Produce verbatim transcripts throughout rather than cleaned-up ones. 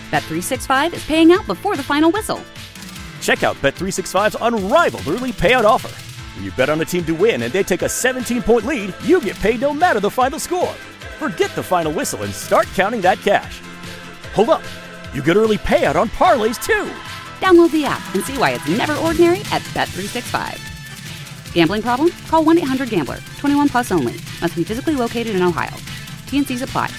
Bet three sixty-five is paying out before the final whistle. Check out Bet three sixty-five's unrivaled early payout offer. When you bet on a team to win and they take a seventeen-point lead, you get paid no matter the final score. Forget the final whistle and start counting that cash. Hold up. You get early payout on parlays, too. Download the app and see why it's never ordinary at Bet three sixty-five. Gambling problem? Call one eight hundred gambler. twenty-one plus only. Must be physically located in Ohio. T N Cs apply.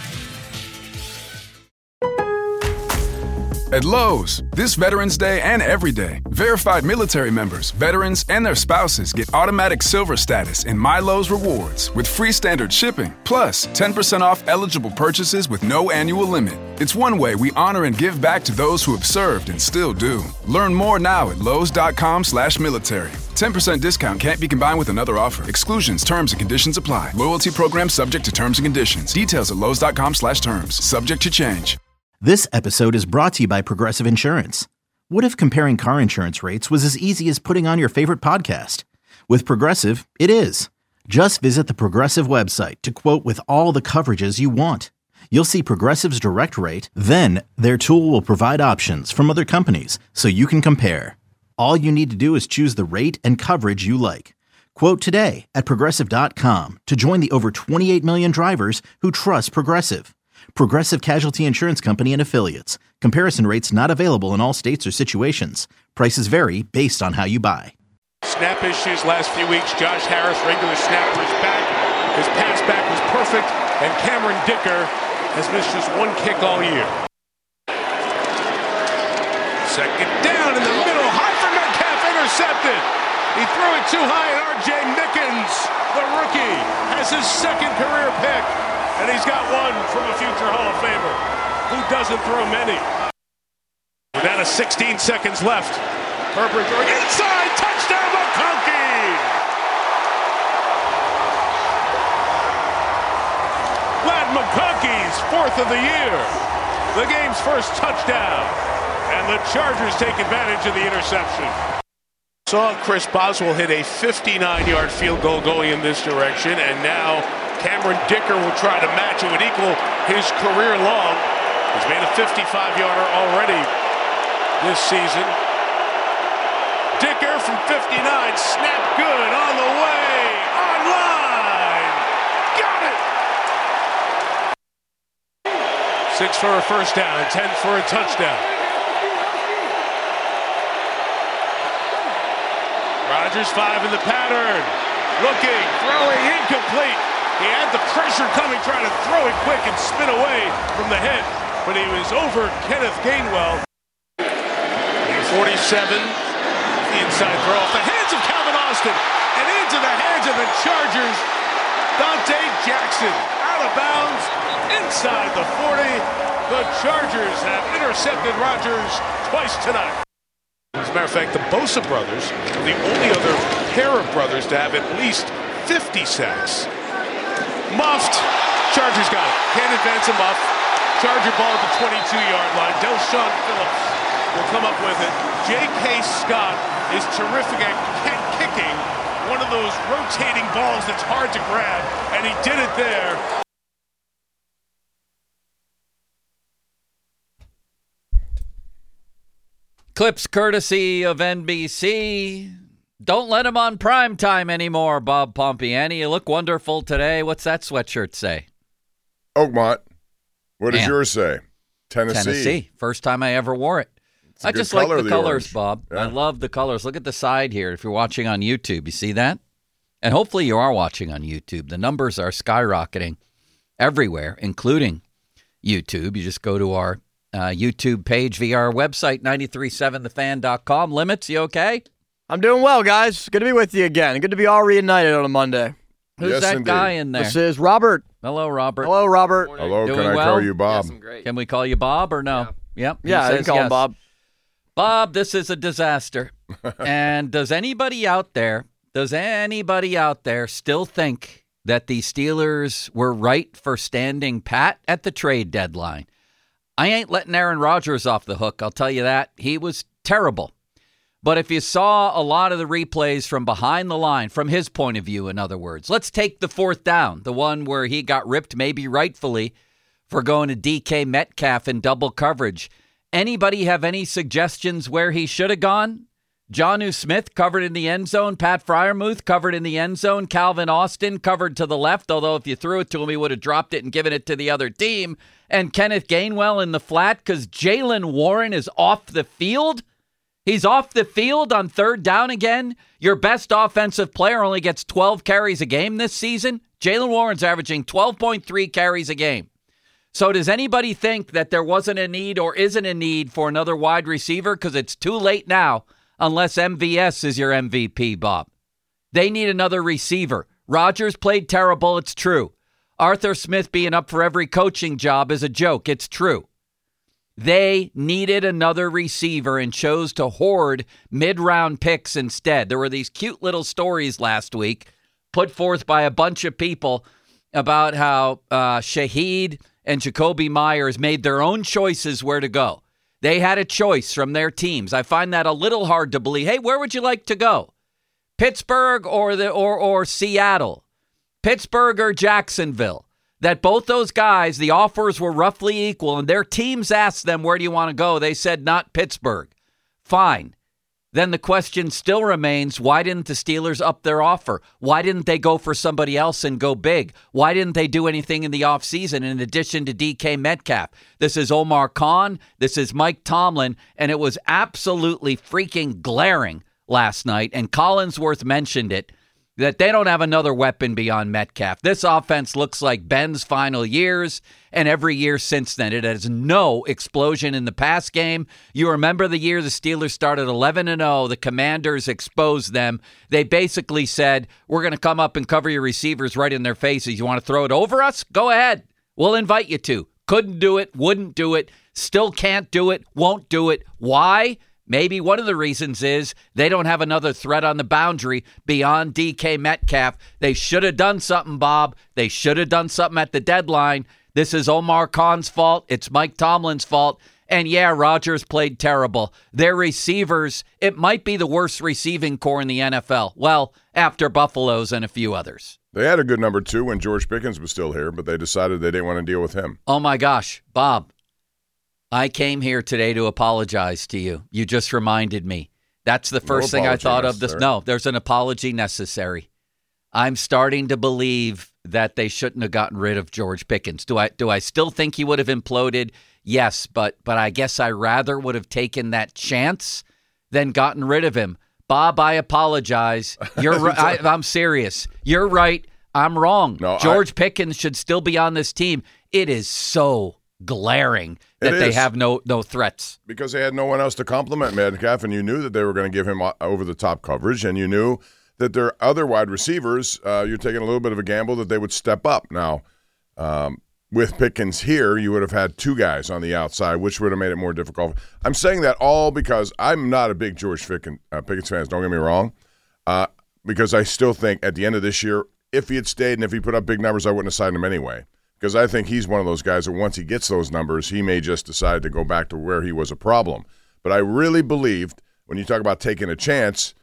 At Lowe's, this Veterans Day and every day, verified military members, veterans, and their spouses get automatic silver status in My Lowe's Rewards with free standard shipping, plus ten percent off eligible purchases with no annual limit. It's one way we honor and give back to those who have served and still do. Learn more now at lowes.com slash military. ten percent discount can't be combined with another offer. Exclusions, terms, and conditions apply. Loyalty program subject to terms and conditions. Details at lowes.com slash terms. Subject to change. This episode is brought to you by Progressive Insurance. What if comparing car insurance rates was as easy as putting on your favorite podcast? With Progressive, it is. Just visit the Progressive website to quote with all the coverages you want. You'll see Progressive's direct rate, then their tool will provide options from other companies so you can compare. All you need to do is choose the rate and coverage you like. Quote today at Progressive dot com to join the over twenty-eight million drivers who trust Progressive. Progressive Casualty Insurance Company and Affiliates. Comparison rates not available in all states or situations. Prices vary based on how you buy. Snap issues last few weeks. Josh Harris, regular snapper, is back. His pass back was perfect, and Cameron Dicker has missed just one kick all year. Second down in the middle. High for Metcalf, intercepted. He threw it too high, and R J Mickens, the rookie, has his second career pick. And he's got one from a future Hall of Famer who doesn't throw many. We're down to sixteen seconds left. Herbert throwing inside. Touchdown, McConkey! Ladd McConkey's fourth of the year. The game's first touchdown. And the Chargers take advantage of the interception. Saw Chris Boswell hit a fifty-nine-yard field goal going in this direction, and now Cameron Dicker will try to match it and equal his career long. He's made a fifty-five-yarder already this season. Dicker from fifty-nine, snap good, on the way, online, got it! Six for a first down, ten for a touchdown. Rodgers five in the pattern, looking, throwing, incomplete. He had the pressure coming, trying to throw it quick and spin away from the head, but he was over Kenneth Gainwell. forty-seven, the inside throw off the hands of Calvin Austin and into the hands of the Chargers. Dante Jackson out of bounds inside the forty. The Chargers have intercepted Rodgers twice tonight. As a matter of fact, the Bosa brothers are the only other pair of brothers to have at least fifty sacks. Muffed. Chargers got it. Can't advance a muff. Charger ball at the twenty-two-yard line. Delshon Phillips will come up with it. J K. Scott is terrific at kicking one of those rotating balls that's hard to grab, and he did it there. Clips courtesy of N B C. Don't let him on prime time anymore, Bob Pompiani. You look wonderful today. What's that sweatshirt say? Oakmont. What does Man. yours say? Tennessee. Tennessee. First time I ever wore it. I just like the colors, Bob. Yeah. I love the colors. Look at the side here. If you're watching on YouTube, you see that? And hopefully you are watching on YouTube. The numbers are skyrocketing everywhere, including YouTube. You just go to our uh, YouTube page via our website, nine three seven the fan dot com. Limits, you okay? I'm doing well, guys. Good to be with you again. Good to be all reunited on a Monday. Who's Yes, that indeed. guy in there? This is Robert. Hello, Robert. Hello, Robert. Hello, Doing can I well? call you Bob? Yes, I'm great. Can we call you Bob or no? Yep. he Yeah, I can says call yes. him Bob. Bob, this is a disaster. And does anybody out there, does anybody out there still think that the Steelers were right for standing pat at the trade deadline? I ain't letting Aaron Rodgers off the hook, I'll tell you that. He was terrible. But if you saw a lot of the replays from behind the line, from his point of view, in other words, let's take the fourth down, the one where he got ripped, maybe rightfully, for going to D K Metcalf in double coverage. Anybody have any suggestions where he should have gone? Jonnu Smith covered in the end zone. Pat Freiermuth covered in the end zone. Calvin Austin covered to the left, although if you threw it to him, he would have dropped it and given it to the other team. And Kenneth Gainwell in the flat because Jaylen Warren is off the field. He's off the field on third down again. Your best offensive player only gets twelve carries a game this season. Jaylen Warren's averaging twelve point three carries a game. So does anybody think that there wasn't a need or isn't a need for another wide receiver? Because it's too late now. Unless M V S is your M V P, Bob. They need another receiver. Rodgers played terrible, it's true. Arthur Smith being up for every coaching job is a joke, it's true. They needed another receiver and chose to hoard mid-round picks instead. There were these cute little stories last week put forth by a bunch of people about how uh, Shaheed and Jacoby Myers made their own choices where to go. They had a choice from their teams. I find that a little hard to believe. Hey, where would you like to go? Pittsburgh or the or or Seattle? Pittsburgh or Jacksonville? That both those guys, the offers were roughly equal, and their teams asked them, where do you want to go? They said, not Pittsburgh. Fine. Then the question still remains, why didn't the Steelers up their offer? Why didn't they go for somebody else and go big? Why didn't they do anything in the offseason in addition to D K Metcalf? This is Omar Khan. This is Mike Tomlin. And it was absolutely freaking glaring last night. And Collinsworth mentioned it, that they don't have another weapon beyond Metcalf. This offense looks like Ben's final years, and every year since then. It has no explosion in the pass game. You remember the year the Steelers started eleven and oh, the Commanders exposed them. They basically said, we're going to come up and cover your receivers right in their faces. You want to throw it over us? Go ahead. We'll invite you to. Couldn't do it, wouldn't do it, still can't do it, won't do it. Why? Maybe one of the reasons is they don't have another threat on the boundary beyond D K Metcalf. They should have done something, Bob. They should have done something at the deadline. This is Omar Khan's fault. It's Mike Tomlin's fault. And yeah, Rodgers played terrible. Their receivers, it might be the worst receiving core in the N F L. Well, after Buffalo's and a few others. They had a good number two when George Pickens was still here, but they decided they didn't want to deal with him. Oh my gosh, Bob. I came here today to apologize to you. You just reminded me. That's the first No thing I thought necessary. of. This. No, there's an apology necessary. I'm starting to believe that they shouldn't have gotten rid of George Pickens. Do I do I still think he would have imploded? Yes, but but I guess I rather would have taken that chance than gotten rid of him. Bob, I apologize. You're right. I, I'm serious. You're right. I'm wrong. No, George I, Pickens should still be on this team. It is so glaring that they is. have no no threats. Because they had no one else to compliment Metcalf, and you knew that they were going to give him over-the-top coverage, and you knew that their other wide receivers, uh, you're taking a little bit of a gamble that they would step up. Now, um, with Pickens here, you would have had two guys on the outside, which would have made it more difficult. I'm saying that all because I'm not a big George Pickens, uh, Pickens fan, don't get me wrong, uh, because I still think at the end of this year, if he had stayed and if he put up big numbers, I wouldn't have signed him anyway. Because I think he's one of those guys that once he gets those numbers, he may just decide to go back to where he was a problem. But I really believed when you talk about taking a chance,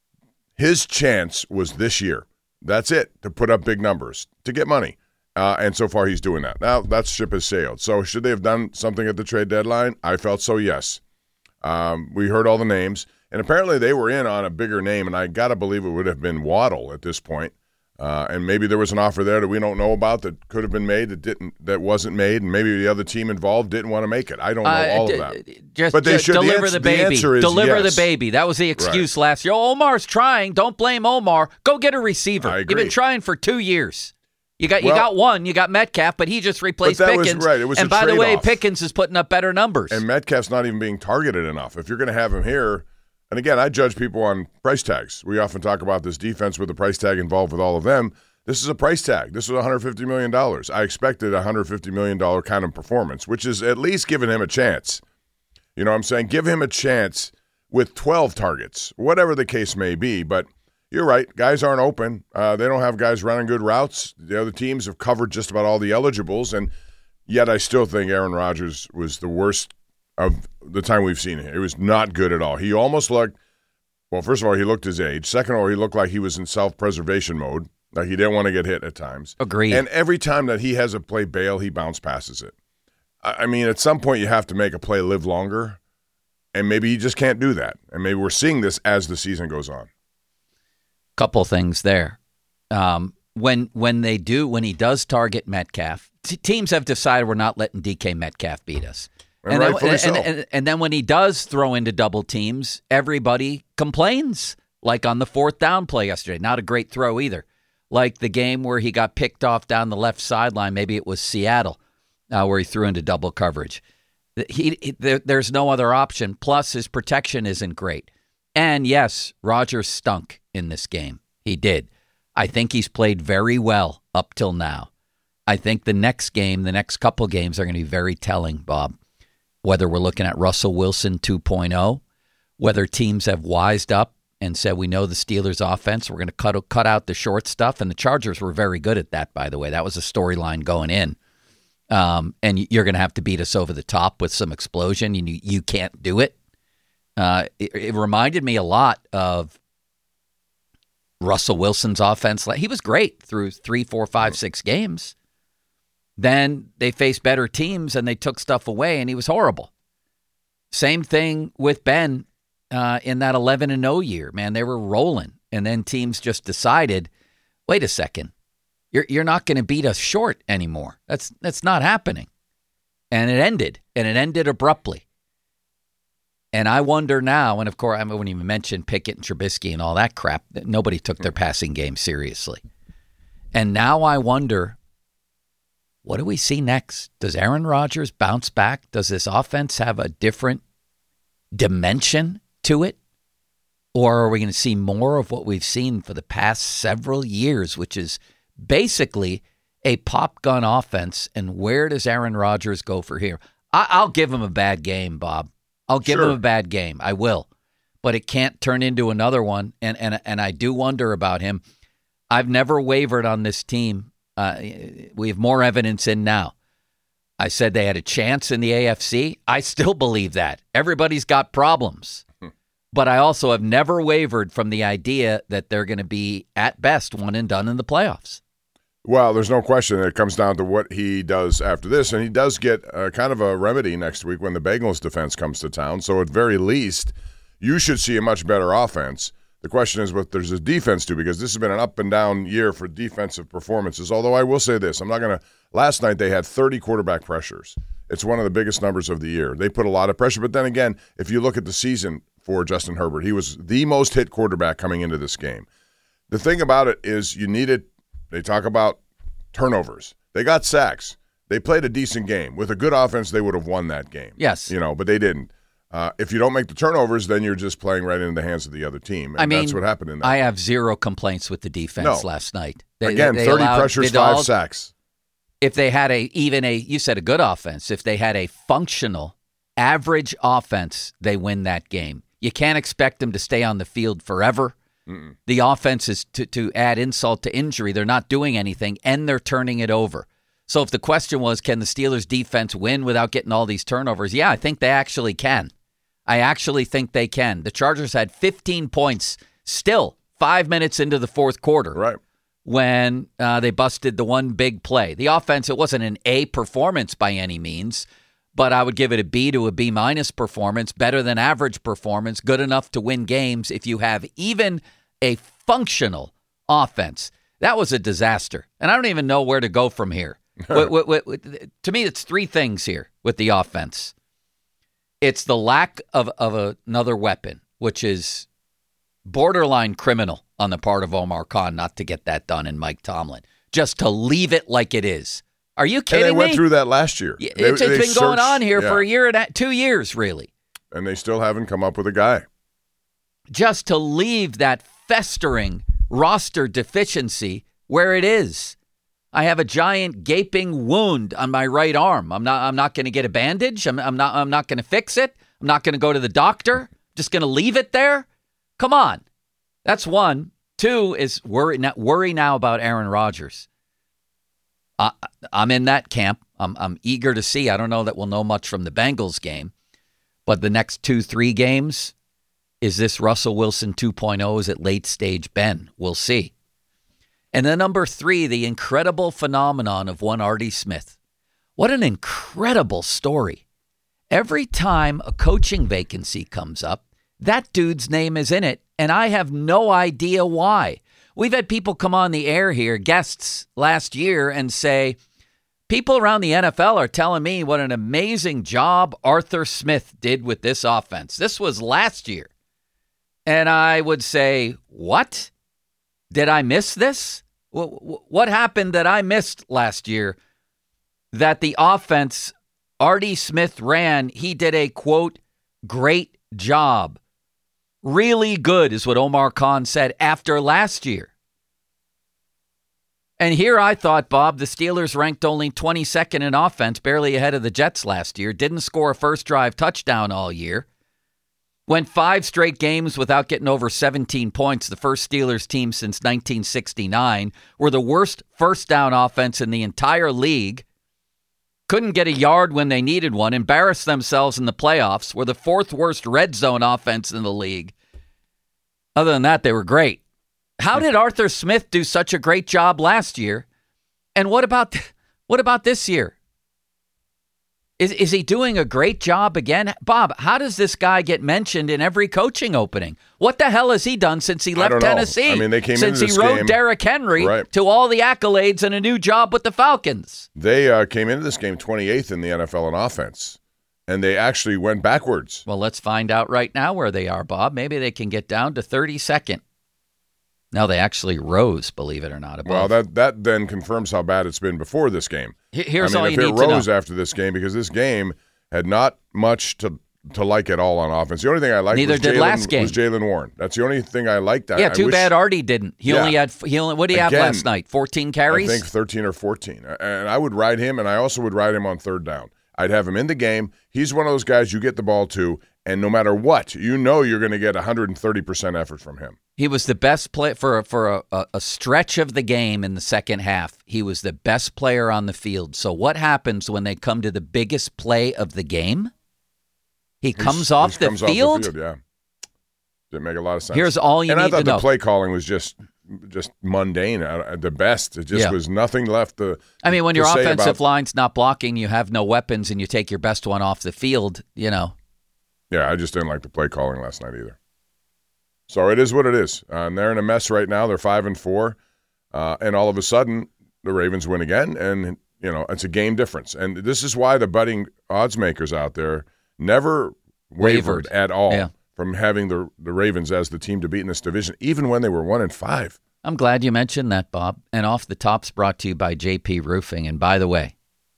his chance was this year. That's it, to put up big numbers, to get money. Uh, and so far he's doing that. Now that ship has sailed. So should they have done something at the trade deadline? I felt so, yes. Um, we heard all the names. And apparently they were in on a bigger name, and I got to believe it would have been Waddle at this point. Uh, and maybe there was an offer there that we don't know about that could have been made that didn't, that wasn't made, and maybe the other team involved didn't want to make it. I don't know uh, all d- of that. Just, but they just should deliver the, the answer, baby. the answer is deliver yes. the baby. That was the excuse right. last year. Oh, Omar's trying. Don't blame Omar. Go get a receiver. I You've agree. been trying for two years. You got well, you got one. You got Metcalf, but he just replaced but that was Pickens. right. It was and a by the way, trade-off. Pickens is putting up better numbers. And Metcalf's not even being targeted enough. If you're going to have him here, and again, I judge people on price tags. We often talk about this defense with the price tag involved with all of them. This is a price tag. This was one hundred fifty million dollars. I expected a one hundred fifty million dollars kind of performance, which is at least giving him a chance. You know what I'm saying? Give him a chance with twelve targets, whatever the case may be. But you're right. Guys aren't open. Uh, they don't have guys running good routes. The other teams have covered just about all the eligibles, and yet I still think Aaron Rodgers was the worst of the time we've seen him. It was not good at all. He almost looked, well, first of all, he looked his age. Second of all, he looked like he was in self-preservation mode. Like, he didn't want to get hit at times. Agreed. And every time that he has a play bail, he bounce passes it. I mean, at some point you have to make a play live longer, and maybe you just can't do that. And maybe we're seeing this as the season goes on. Couple things there. Um, when when they do, when he does target Metcalf, t- teams have decided we're not letting D K Metcalf beat us. And, and, then, rightfully and, so. and, and, and then when he does throw into double teams, everybody complains. Like on the fourth down play yesterday, not a great throw either. Like the game where he got picked off down the left sideline, maybe it was Seattle, uh, where he threw into double coverage. He, he there, there's no other option. Plus, his protection isn't great. And yes, Rodgers stunk in this game. He did. I think he's played very well up till now. I think the next game, the next couple games are going to be very telling, Bob. Whether we're looking at Russell Wilson two point oh, whether teams have wised up and said, we know the Steelers' offense, we're going to cut cut out the short stuff. And the Chargers were very good at that, by the way. That was a storyline going in. Um, and you're going to have to beat us over the top with some explosion. You, you can't do it. Uh, it. It reminded me a lot of Russell Wilson's offense. He was great through three, four, five, six games. Then they faced better teams and they took stuff away, and he was horrible. Same thing with Ben uh, in that eleven and oh year. Man, they were rolling, and then teams just decided, wait a second, you're you're not going to beat us short anymore. That's that's not happening. And it ended, and it ended abruptly. And I wonder now, and of course, I wouldn't even mention Pickett and Trubisky and all that crap. Nobody took their passing game seriously. And now I wonder, what do we see next? Does Aaron Rodgers bounce back? Does this offense have a different dimension to it? Or are we going to see more of what we've seen for the past several years, which is basically a pop gun offense? And where does Aaron Rodgers go for here? I- I'll give him a bad game, Bob. I'll give Sure. him a bad game. I will. But it can't turn into another one. And and and I do wonder about him. I've never wavered on this team. Uh, we have more evidence in now. I said they had a chance in the A F C. I still believe that. Everybody's got problems. But I also have never wavered from the idea that they're going to be, at best, one and done in the playoffs. Well, there's no question that it comes down to what he does after this, and he does get uh, kind of a remedy next week when the Bengals defense comes to town. So at very least, you should see a much better offense. The question is what there's a defense to, because this has been an up and down year for defensive performances. Although I will say this, I'm not going to – last night they had thirty quarterback pressures. It's one of the biggest numbers of the year. They put a lot of pressure. But then again, if you look at the season for Justin Herbert, he was the most hit quarterback coming into this game. The thing about it is you needed – they talk about turnovers. They got sacks. They played a decent game. With a good offense, they would have won that game. Yes. You know, but they didn't. Uh, if you don't make the turnovers, then you're just playing right into the hands of the other team. And I mean, that's what happened in that. I have zero complaints with the defense No. last night. They, Again, they thirty allowed, pressures, they five all- sacks. If they had a even a you said a good offense, if they had a functional average offense, they win that game. You can't expect them to stay on the field forever. Mm-mm. The offense is to, to add insult to injury. They're not doing anything, and they're turning it over. So if the question was, can the Steelers' defense win without getting all these turnovers? Yeah, I think they actually can. I actually think they can. The Chargers had fifteen points still five minutes into the fourth quarter. Right. When uh, they busted the one big play. The offense, it wasn't an A performance by any means, but I would give it a B to a B minus performance, better than average performance, good enough to win games if you have even a functional offense. That was a disaster, and I don't even know where to go from here. what, what, what, what, to me, it's three things here with the offense. It's the lack of, of a, another weapon, which is borderline criminal on the part of Omar Khan not to get that done and Mike Tomlin, just to leave it like it is. Are you kidding me? And they went me? through that last year. Yeah, They- it's it's they been going searched- on here yeah. for a year and a, two years, really. And they still haven't come up with a guy. Just to leave that festering roster deficiency where it is. I have a giant gaping wound on my right arm. I'm not. I'm not going to get a bandage. I'm, I'm not. I'm not going to fix it. I'm not going to go to the doctor. Just going to leave it there. Come on. That's one. Two is worry. Not worry now about Aaron Rodgers. I, I'm in that camp. I'm. I'm eager to see. I don't know that we'll know much from the Bengals game, but the next two, three games, is this Russell Wilson two point oh? Is it late stage Ben? We'll see. And then number three, the incredible phenomenon of one Artie Smith. What an incredible story. Every time a coaching vacancy comes up, that dude's name is in it, and I have no idea why. We've had people come on the air here, guests last year, and say, people around the N F L are telling me what an amazing job Arthur Smith did with this offense. This was last year. And I would say, what? Did I miss this? What happened that I missed last year that the offense Artie Smith ran, he did a, quote, great job. Really good is what Omar Khan said after last year. And here I thought, Bob, the Steelers ranked only twenty-second in offense, barely ahead of the Jets last year, didn't score a first drive touchdown all year, went five straight games without getting over seventeen points, the first Steelers team since nineteen sixty-nine, were the worst first down offense in the entire league, couldn't get a yard when they needed one, embarrassed themselves in the playoffs, were the fourth worst red zone offense in the league. Other than that, they were great. How did Arthur Smith do such a great job last year? And what about what about this year? Is is he doing a great job again? Bob, how does this guy get mentioned in every coaching opening? What the hell has he done since he left Tennessee? I mean, they came since into this he rode game, Derrick Henry right, to all the accolades and a new job with the Falcons. They uh, came into this game twenty-eighth in the N F L in offense, and they actually went backwards. Well, let's find out right now where they are, Bob. Maybe they can get down to thirty-second. No, they actually rose, believe it or not. Above. Well, that that then confirms how bad it's been before this game. Here's I mean, all if you it need to know. rose after this game, because this game had not much to to like at all on offense. The only thing I liked Neither was did Jaylen, last game. was Jaylen Warren. That's the only thing I liked. Yeah, I, too I wish, bad Artie didn't. He yeah. only had he only what did he Again, have last night? fourteen carries? I think thirteen or fourteen. And I would ride him, and I also would ride him on third down. I'd have him in the game. He's one of those guys you get the ball to, and no matter what, you know you're going to get one hundred thirty percent effort from him. He was the best play for, for a, a stretch of the game in the second half. He was the best player on the field. So what happens when they come to the biggest play of the game? He comes, He's, off, he the comes field? off the field. Yeah. Didn't make a lot of sense. Here's all you and need I thought to the know. play calling was just just mundane at the best. It just Yeah. was nothing left to I mean, when to your say offensive about, line's not blocking, you have no weapons, and you take your best one off the field, you know. Yeah, I just didn't like the play calling last night either. So it is what it is. Uh, and they're in a mess right now. They're five and four, uh, and all of a sudden the Ravens win again, and you know it's a game difference. And this is why the budding odds makers out there never wavered, Wavered. at all Yeah. from having the the Ravens as the team to beat in this division, even when they were one and five. I'm glad you mentioned that, Bob. And Off the Top's brought to you by J P Roofing. And by the way,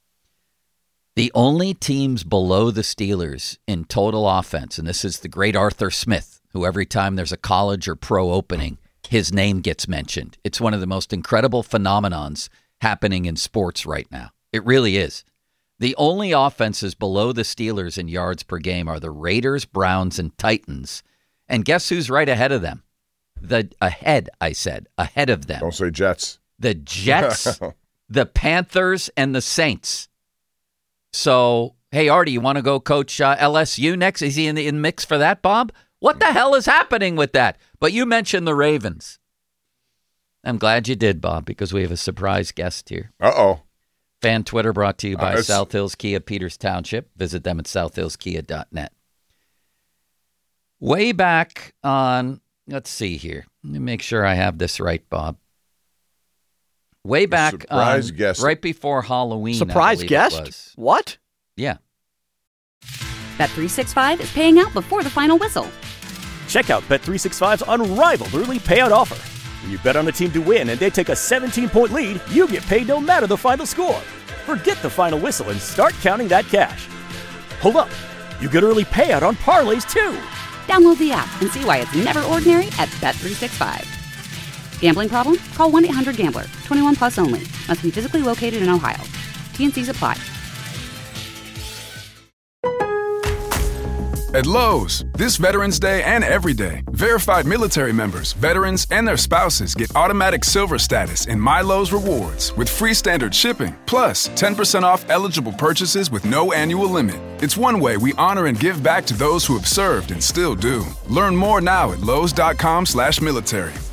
the only teams below the Steelers in total offense, and this is the great Arthur Smith, who every time there's a college or pro opening, his name gets mentioned. It's one of the most incredible phenomenons happening in sports right now. It really is. The only offenses below the Steelers in yards per game are the Raiders, Browns, and Titans. And guess who's right ahead of them? The ahead, I said, ahead of them. Don't say Jets. The Jets, the Panthers, and the Saints. So, hey, Artie, you want to go coach uh, L S U next? Is he in the in mix for that, Bob? What the hell is happening with that? But you mentioned the Ravens. I'm glad you did, Bob, because we have a surprise guest here. Uh-oh. Fan Twitter brought to you by Uh, South Hills Kia, Peters Township. Visit them at south hills kia dot net. Way back on, let's see here. Let me make sure I have this right, Bob. Way back surprise on, guest. right before Halloween. I Surprise believe it guest? was. What? Yeah. Bet three sixty-five is paying out before the final whistle. Check out Bet three sixty-five's unrivaled early payout offer. When you bet on a team to win and they take a seventeen-point lead, you get paid no matter the final score. Forget the final whistle and start counting that cash. Hold up. You get early payout on parlays, too. Download the app and see why it's never ordinary at Bet three sixty-five. Gambling problem? Call one eight hundred gambler. twenty-one plus only. Must be physically located in Ohio. T and C's apply. At Lowe's, this Veterans Day and every day, verified military members, veterans, and their spouses get automatic silver status in My Lowe's Rewards with free standard shipping, plus ten percent off eligible purchases with no annual limit. It's one way we honor and give back to those who have served and still do. Learn more now at lowes dot com slash military.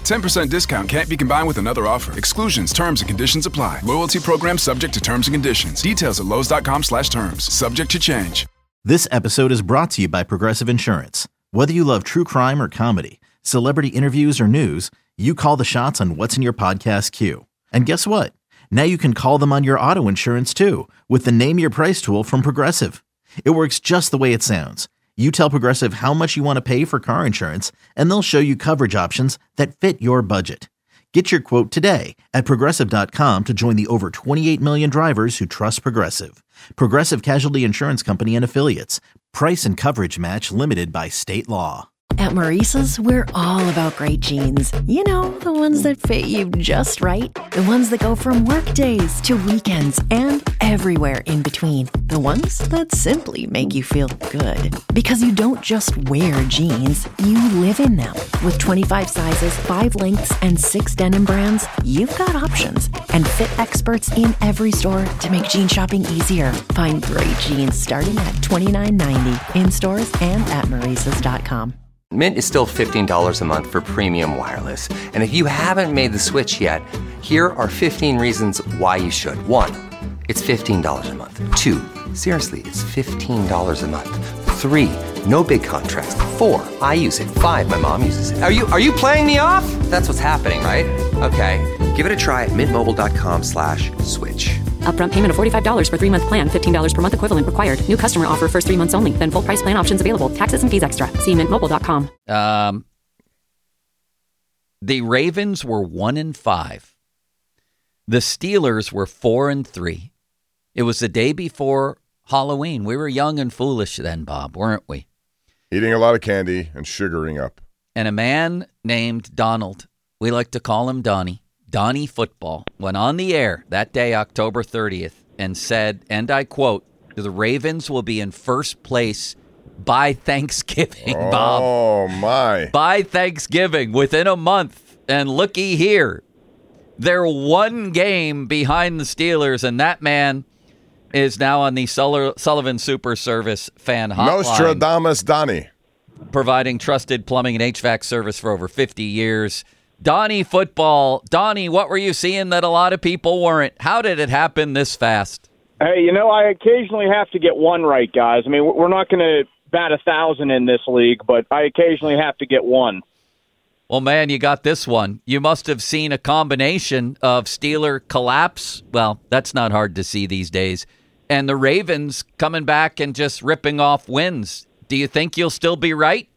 ten percent discount can't be combined with another offer. Exclusions, terms, and conditions apply. Loyalty program subject to terms and conditions. Details at lowes.com slash terms. Subject to change. This episode is brought to you by Progressive Insurance. Whether you love true crime or comedy, celebrity interviews or news, you call the shots on what's in your podcast queue. And guess what? Now you can call them on your auto insurance too with the Name Your Price tool from Progressive. It works just the way it sounds. You tell Progressive how much you want to pay for car insurance, and they'll show you coverage options that fit your budget. Get your quote today at Progressive dot com to join the over twenty-eight million drivers who trust Progressive. Progressive Casualty Insurance Company and Affiliates. Price and coverage match limited by state law. At Maurice's, we're all about great jeans. You know, the ones that fit you just right. The ones that go from work days to weekends and everywhere in between. The ones that simply make you feel good. Because you don't just wear jeans, you live in them. With twenty-five sizes, five lengths, and six denim brands, you've got options. And fit experts in every store to make jean shopping easier. Find great jeans starting at twenty-nine ninety in stores and at Maurice's dot com. Mint is still fifteen dollars a month for premium wireless. And if you haven't made the switch yet, here are fifteen reasons why you should. One, it's fifteen dollars a month. Two, seriously, it's fifteen dollars a month. Three, no big contracts. Four, I use it. Five, my mom uses it. Are you are you playing me off? That's what's happening, right? Okay, give it a try at mintmobile.com slash switch. Upfront payment of forty-five dollars for three-month plan, fifteen dollars per month equivalent required. New customer offer first three months only. Then full price plan options available. Taxes and fees extra. See mint mobile dot com. Um, the Ravens were one and five. The Steelers were four and three. It was the day before Halloween. We were young and foolish then, Bob, weren't we? Eating a lot of candy and sugaring up. And a man named Donald, we like to call him Donnie, Donnie Football, went on the air that day, October thirtieth, and said, and I quote, the Ravens will be in first place by Thanksgiving, oh, Bob. Oh, my. By Thanksgiving, within a month. And looky here. They're one game behind the Steelers, and that man is now on the Sullivan Super Service fan hotline. Nostradamus Donnie. Providing trusted plumbing and H V A C service for over fifty years. Donnie Football. Donnie, what were you seeing that a lot of people weren't? How did it happen this fast? Hey, you know, I occasionally have to get one right, guys. I mean, we're not going to bat a thousand in this league, but I occasionally have to get one. Well, man, you got this one. You must have seen a combination of Steeler collapse. Well, that's not hard to see these days. And the Ravens coming back and just ripping off wins. Do you think you'll still be right?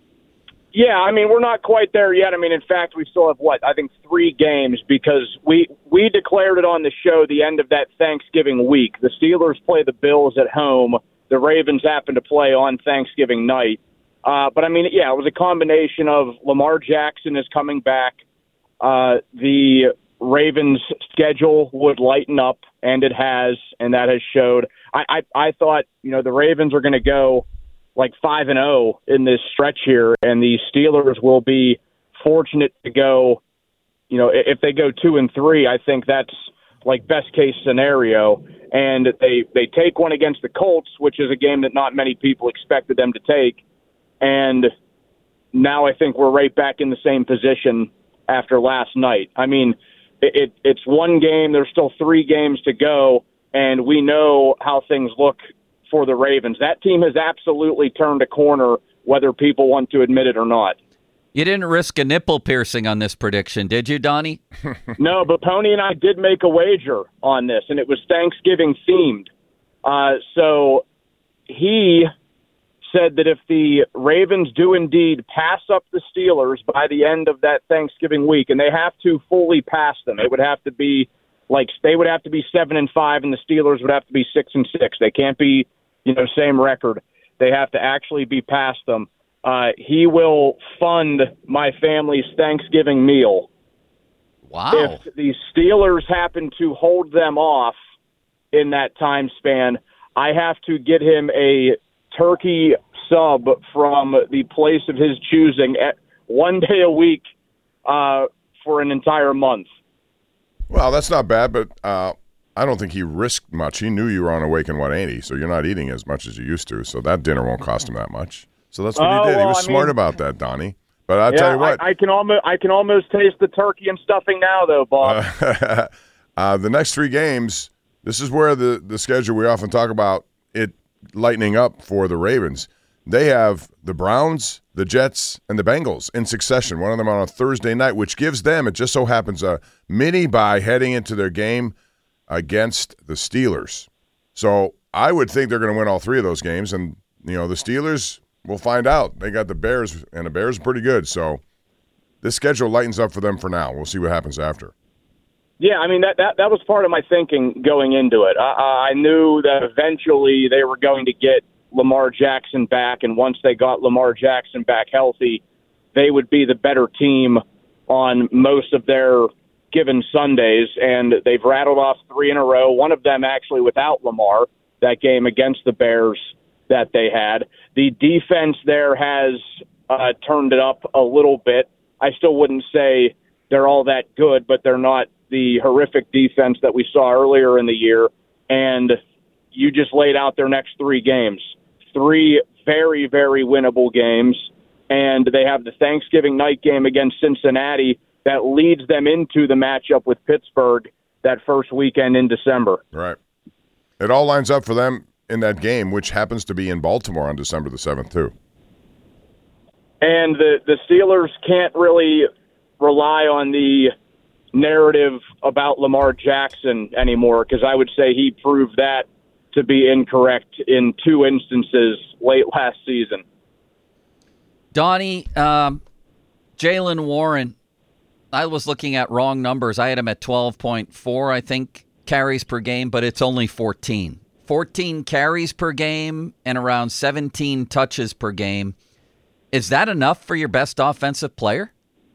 Yeah, I mean, we're not quite there yet. I mean, in fact, we still have, what, I think three games because we we declared it on the show the end of that Thanksgiving week. The Steelers play the Bills at home. The Ravens happen to play on Thanksgiving night. Uh, but, I mean, yeah, it was a combination of Lamar Jackson is coming back. Uh, the Ravens' schedule would lighten up, and it has, and that has showed. I, I, I thought, you know, the Ravens are going to go like five and oh in this stretch here, and the Steelers will be fortunate to go, you know, if they go two and three, I think that's like best case scenario. And they, they take one against the Colts, which is a game that not many people expected them to take. And now I think we're right back in the same position after last night. I mean, it, it it's one game. There's still three games to go, and we know how things look for the Ravens. That team has absolutely turned a corner, whether people want to admit it or not. You didn't risk a nipple piercing on this prediction, did you, Donnie? No, but Pony and I did make a wager on this, and it was Thanksgiving themed. Uh, so he said that if the Ravens do indeed pass up the Steelers by the end of that Thanksgiving week, and they have to fully pass them, it would have to be like they would have to be seven and five, and the Steelers would have to be six and six. They can't be, you know, same record. They have to actually be past them. Uh, he will fund my family's Thanksgiving meal. Wow! If the Steelers happen to hold them off in that time span, I have to get him a turkey sub from the place of his choosing at one day a week uh, for an entire month. Well, that's not bad, but uh, I don't think he risked much. He knew you were on Awake in one eighty, so you're not eating as much as you used to, so that dinner won't cost him that much. So that's what oh, he did. Well, he was I smart mean, about that, Donnie. But I'll yeah, tell you what. I, I can almost I can almost taste the turkey and stuffing now, though, Bob. Uh, uh, the next three games, this is where the, the schedule we often talk about it lightening up for the Ravens. They have the Browns, the Jets, and the Bengals in succession, one of them on a Thursday night, which gives them, it just so happens, a mini bye heading into their game against the Steelers. So I would think they're going to win all three of those games, and, you know, the Steelers, we'll find out. They got the Bears, and the Bears are pretty good, so this schedule lightens up for them for now. We'll see what happens after. Yeah, I mean, that, that, that was part of my thinking going into it. I, I knew that eventually they were going to get Lamar Jackson back, and once they got Lamar Jackson back healthy, they would be the better team on most of their given Sundays, and they've rattled off three in a row, one of them actually without Lamar, that game against the Bears that they had. The defense there has uh, turned it up a little bit. I still wouldn't say they're all that good, but they're not the horrific defense that we saw earlier in the year, and you just laid out their next three games. Three very, very winnable games, and they have the Thanksgiving night game against Cincinnati that leads them into the matchup with Pittsburgh that first weekend in December. Right. It all lines up for them in that game, which happens to be in Baltimore on December the seventh, too. And the, the Steelers can't really rely on the narrative about Lamar Jackson anymore, because I would say he proved that to be incorrect in two instances late last season. Donnie, um, Jaylen Warren, I was looking at wrong numbers. I had him at twelve point four, I think, carries per game, but it's only fourteen. fourteen carries per game and around seventeen touches per game. Is that enough for your best offensive player?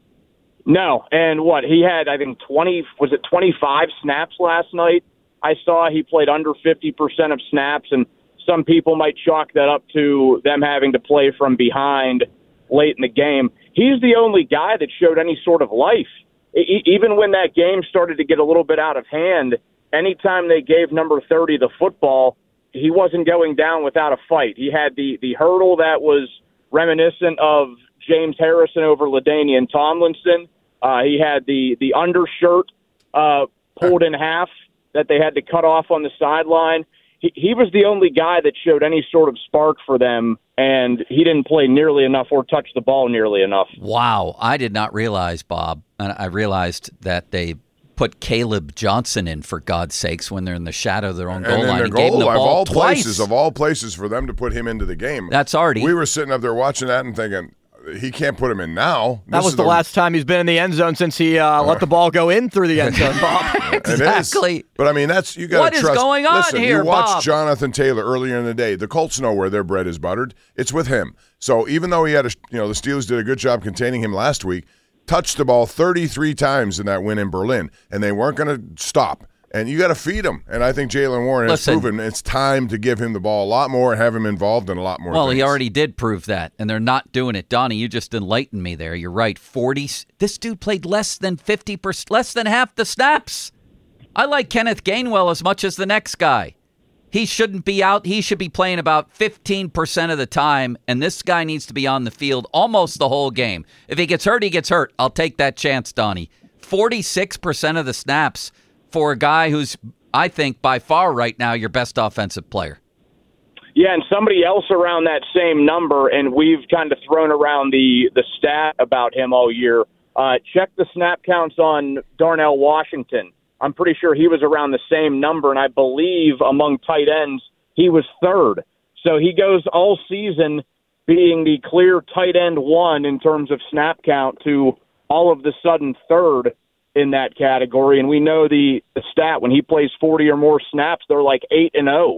No, and what, he had, I think, twenty, was it twenty-five snaps last night? I saw he played under fifty percent of snaps, and some people might chalk that up to them having to play from behind late in the game. He's the only guy that showed any sort of life. E- even when that game started to get a little bit out of hand, anytime they gave number thirty the football, he wasn't going down without a fight. He had the, the hurdle that was reminiscent of James Harrison over LaDainian Tomlinson. Uh, he had the, the undershirt uh, pulled in half that they had to cut off on the sideline. He, he was the only guy that showed any sort of spark for them, and he didn't play nearly enough or touch the ball nearly enough. Wow. I did not realize, Bob, and I realized that they put Caleb Johnson in, for God's sakes, when they're in the shadow of their own goal and line. Their and goal gave him the line, ball of all twice. places, of all places for them to put him into the game. That's already. We were sitting up there watching that and thinking, he can't put him in now. That This was is the last time he's been in the end zone since he uh, let the ball go in through the end zone, Bob. Exactly. It is. But I mean, that's you got to What is trust. going on Listen, here, you watched Bob? Jonathan Taylor earlier in the day. The Colts know where their bread is buttered. It's with him. So even though he had a, you know, the Steelers did a good job containing him last week, touched the ball thirty-three times in that win in Berlin, and they weren't going to stop. And you got to feed him. And I think Jaylen Warren has Listen. proven it's time to give him the ball a lot more, have him involved in a lot more Well, things. he already did prove that, and they're not doing it. Donnie, you just enlightened me there. You're right. forty. This dude played less than fifty percent, less than half the snaps. I like Kenneth Gainwell as much as the next guy. He shouldn't be out. He should be playing about fifteen percent of the time, and this guy needs to be on the field almost the whole game. If he gets hurt, he gets hurt. I'll take that chance, Donnie. forty-six percent of the snaps for a guy who's, I think, by far right now your best offensive player. Yeah, and somebody else around that same number, and we've kind of thrown around the, the stat about him all year. Uh, check the snap counts on Darnell Washington. I'm pretty sure he was around the same number, and I believe among tight ends, he was third. So he goes all season being the clear tight end one in terms of snap count to all of the sudden third in that category. And we know the, the stat, when he plays forty or more snaps, they're like eight and oh.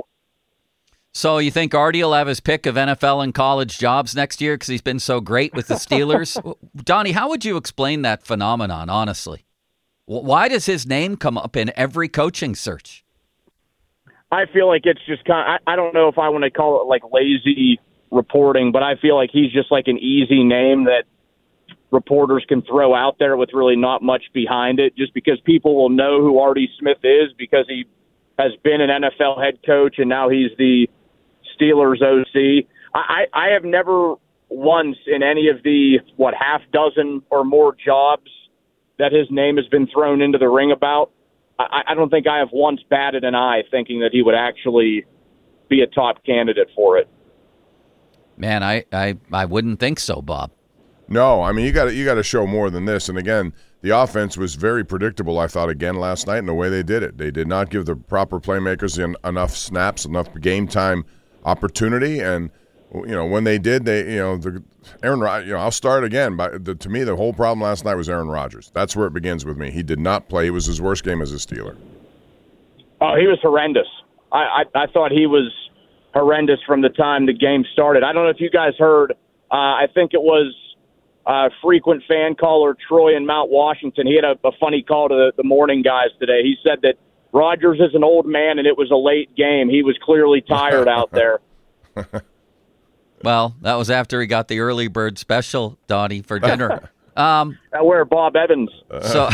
So you think Artie will have his pick of N F L and college jobs next year because he's been so great with the Steelers? Donnie, how would you explain that phenomenon, honestly? Why does his name come up in every coaching search? I feel like it's just kind of, I, I don't know if I want to call it like lazy reporting, but I feel like he's just like an easy name that reporters can throw out there with really not much behind it, just because people will know who Artie Smith is because he has been an N F L head coach and now he's the Steelers O C. I, I have never once in any of the, what, half dozen or more jobs that his name has been thrown into the ring about. I, I don't think I have once batted an eye thinking that he would actually be a top candidate for it. Man, I, I, I wouldn't think so, Bob. No, I mean, you got you got to show more than this. And again, the offense was very predictable, I thought, again last night in the way they did it. They did not give the proper playmakers en- enough snaps, enough game time opportunity. And, you know, when they did, they, you know, the Aaron, you know, I'll start again. But the, to me, the whole problem last night was Aaron Rodgers. That's where it begins with me. He did not play. It was his worst game as a Steeler. Oh, he was horrendous. I, I, I thought he was horrendous from the time the game started. I don't know if you guys heard, uh, I think it was uh, frequent fan caller Troy in Mount Washington. He had a, a funny call to the, the morning guys today. He said that Rodgers is an old man and it was a late game. He was clearly tired out there. Well, that was after he got the early bird special, Donnie, for dinner. Um, Where Bob Evans. So,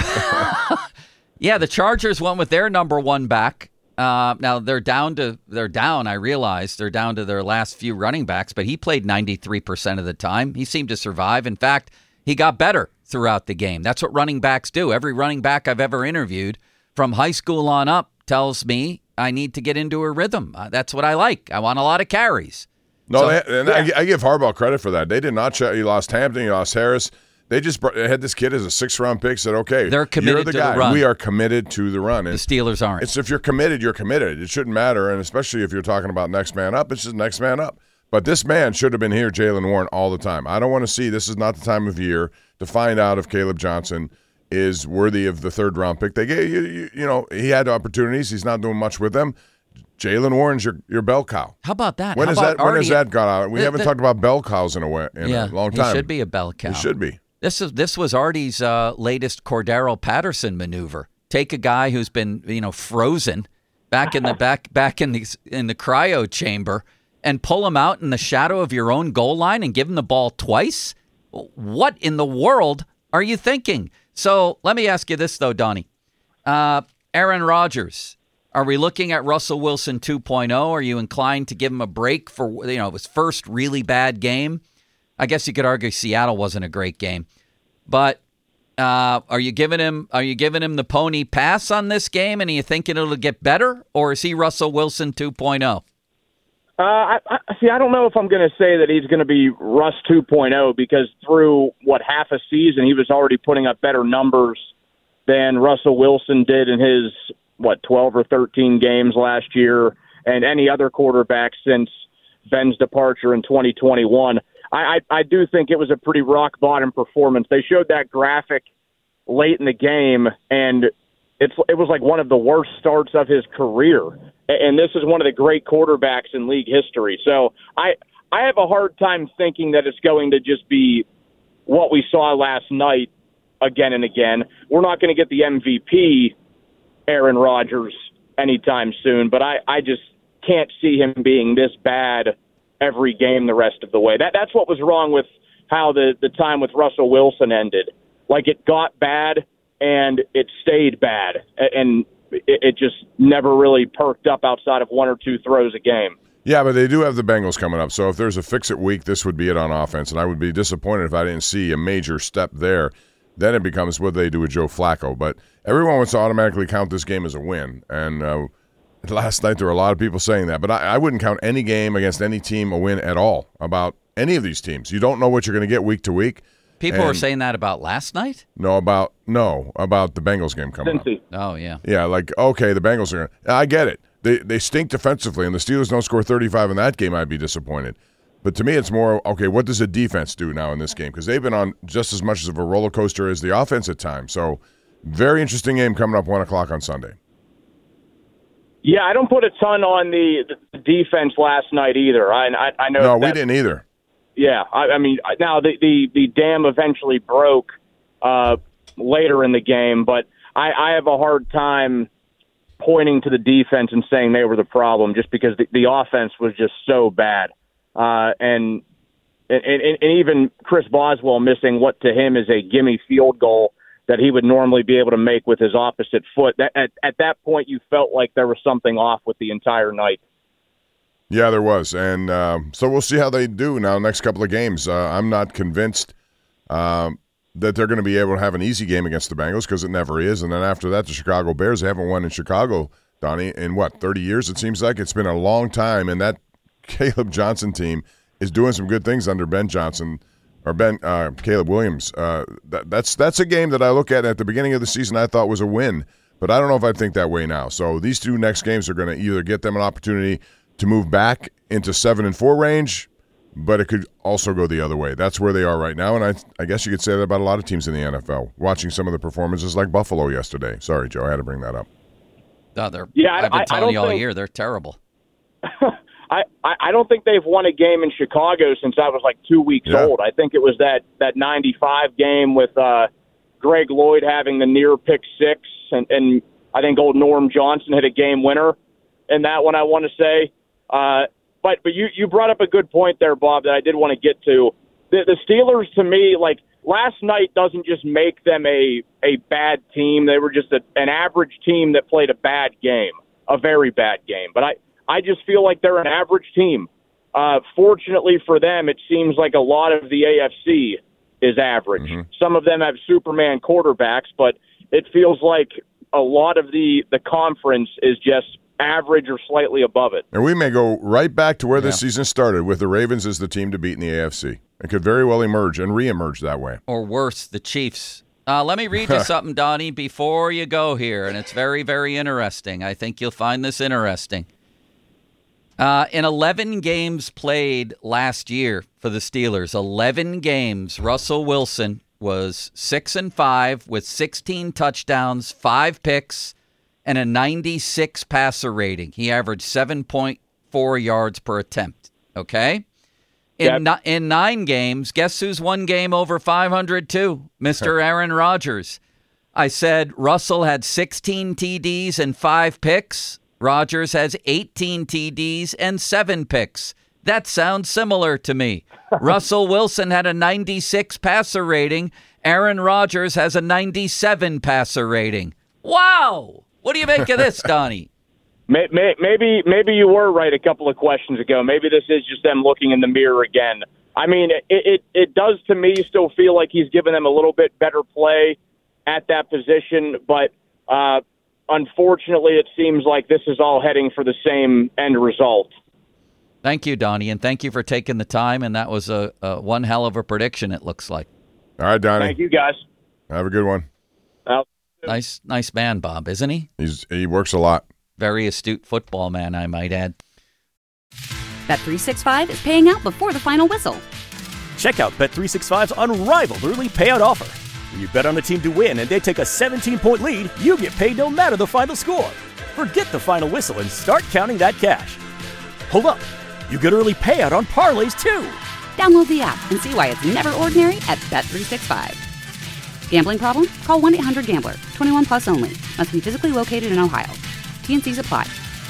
yeah, the Chargers went with their number one back. Uh, now they're down to they're down. I realize they're down to their last few running backs, but he played ninety-three percent of the time. He seemed to survive. In fact, he got better throughout the game. That's what running backs do. Every running back I've ever interviewed from high school on up tells me I need to get into a rhythm. Uh, that's what I like. I want a lot of carries. No, So- they, and I, I give Harbaugh credit for that. They did not. Ch- he lost Hampton. He lost Harris. They just brought, they had this kid as a six-round pick. Said, "Okay, They're committed you're the to guy. the run. We are committed to the run." And The Steelers aren't. It's if you're committed, you're committed. It shouldn't matter, and especially if you're talking about next man up, it's just next man up. But this man should have been here, Jalen Warren, all the time. I don't want to see. This is not the time of year to find out if Caleb Johnson is worthy of the third round pick. They gave you, you, you know, he had opportunities. He's not doing much with them. Jalen Warren's your your bell cow. How about that? When How is about that? When already- has that got out? We The- haven't the- talked about bell cows in a way in yeah, a long time. He should be a bell cow. He should be. This is this was Artie's uh, latest Cordero Patterson maneuver. Take a guy who's been you know frozen back in the back back in the in the cryo chamber and pull him out in the shadow of your own goal line and give him the ball twice. What in the world are you thinking? So let me ask you this though, Donnie. Uh, Aaron Rodgers. Are we looking at Russell Wilson two point oh? Are you inclined to give him a break for you know his first really bad game? I guess you could argue Seattle wasn't a great game, but uh, are you giving him are you giving him the pony pass on this game, and are you thinking it'll get better, or is he Russell Wilson two point oh? Uh, I, I, see, I don't know if I'm going to say that he's going to be Russ two point oh because through, what, half a season, he was already putting up better numbers than Russell Wilson did in his, what, twelve or thirteen games last year and any other quarterback since Ben's departure in twenty twenty-one. I, I, I do think it was a pretty rock-bottom performance. They showed that graphic late in the game, and it's it was like one of the worst starts of his career. And this is one of the great quarterbacks in league history. So I I have a hard time thinking that it's going to just be what we saw last night again and again. We're not going to get the M V P Aaron Rodgers anytime soon, but I, I just can't see him being this bad every game the rest of the way. That That's what was wrong with how the, the time with Russell Wilson ended. Like, it got bad, and it stayed bad. And it, it just never really perked up outside of one or two throws a game. Yeah, but they do have the Bengals coming up. So if there's a fix-it week, this would be it on offense. And I would be disappointed if I didn't see a major step there. Then it becomes what they do with Joe Flacco. But everyone wants to automatically count this game as a win. And uh, last night there were a lot of people saying that. But I, I wouldn't count any game against any team a win at all about any of these teams. You don't know what you're going to get week to week. People and were saying that about last night? No, about no, about the Bengals game coming up. Oh, yeah. Yeah, like, okay, the Bengals are – I get it. They they stink defensively, and the Steelers don't score thirty-five in that game, I'd be disappointed. But to me, it's more, okay, what does the defense do now in this game? Because they've been on just as much of a roller coaster as the offense at times. So, very interesting game coming up one o'clock on Sunday. Yeah, I don't put a ton on the, the defense last night either. I I, I know. No, we that, didn't either. Yeah, I, I mean, now the, the, the dam eventually broke uh, later in the game, but I, I have a hard time pointing to the defense and saying they were the problem just because the, the offense was just so bad. Uh, and, and, and and even Chris Boswell missing what to him is a gimme field goal that he would normally be able to make with his opposite foot. That, at, at that point, you felt like there was something off with the entire night. Yeah, there was. And uh, so we'll see how they do now next couple of games. Uh, I'm not convinced um, that they're going to be able to have an easy game against the Bengals because it never is. And then after that, the Chicago Bears, they haven't won in Chicago, Donnie, in what, thirty years it seems like? It's been a long time. And that Caleb Johnson team is doing some good things under Ben Johnson or Ben uh, Caleb Williams. Uh, that, that's, that's a game that I look at at the beginning of the season I thought was a win. But I don't know if I think that way now. So these two next games are going to either get them an opportunity to move back into seven and four range, but it could also go the other way. That's where they are right now, and I I guess you could say that about a lot of teams in the N F L. Watching some of the performances like Buffalo yesterday. Sorry, Joe, I had to bring that up. No, they're, yeah, I've been I, telling I you all think, year, they're terrible. I, I don't think they've won a game in Chicago since I was like two weeks yeah. old. I think it was that, that ninety-five game with uh, Greg Lloyd having the near pick six, and, and I think old Norm Johnson hit a game winner in that one, I want to say. Uh, but but you, you brought up a good point there, Bob, that I did want to get to. The, the Steelers, to me, like last night doesn't just make them a, a bad team. They were just a, an average team that played a bad game, a very bad game. But I, I just feel like they're an average team. Uh, fortunately for them, it seems like a lot of the A F C is average. Mm-hmm. Some of them have Superman quarterbacks, but it feels like a lot of the, the conference is just average or slightly above it. And we may go right back to where yeah. this season started with the Ravens as the team to beat in the A F C. It could very well emerge and reemerge that way. Or worse, the Chiefs. Uh, let me read you something, Donnie, before you go here, and it's very, very interesting. I think you'll find this interesting. Uh, in eleven games played last year for the Steelers, eleven games, Russell Wilson was six and five with sixteen touchdowns, five picks, and a ninety-six passer rating. He averaged seven point four yards per attempt, okay? In, yep. ni- in nine games, guess who's one game over five hundred too? Mister Aaron Rodgers. I said Russell had sixteen T Ds and five picks. Rodgers has eighteen T Ds and seven picks. That sounds similar to me. Russell Wilson had a ninety-six passer rating. Aaron Rodgers has a ninety-seven passer rating. Wow! What do you make of this, Donnie? Maybe maybe you were right a couple of questions ago. Maybe this is just them looking in the mirror again. I mean, it, it, it does to me still feel like he's given them a little bit better play at that position, but uh, unfortunately it seems like this is all heading for the same end result. Thank you, Donnie, and thank you for taking the time, and that was a, a one hell of a prediction, it looks like. All right, Donnie. Thank you, guys. Have a good one. Well, nice nice man, Bob, isn't he? He's He works a lot. Very astute football man, I might add. Bet three sixty-five is paying out before the final whistle. Check out Bet three sixty-five's unrivaled early payout offer. When you bet on a team to win and they take a seventeen-point lead, you get paid no matter the final score. Forget the final whistle and start counting that cash. Hold up. You get early payout on parlays, too. Download the app and see why it's never ordinary at Bet three sixty-five. Gambling problem? Call one eight hundred gambler. twenty-one plus only. Must be physically located in Ohio. T N Cs apply.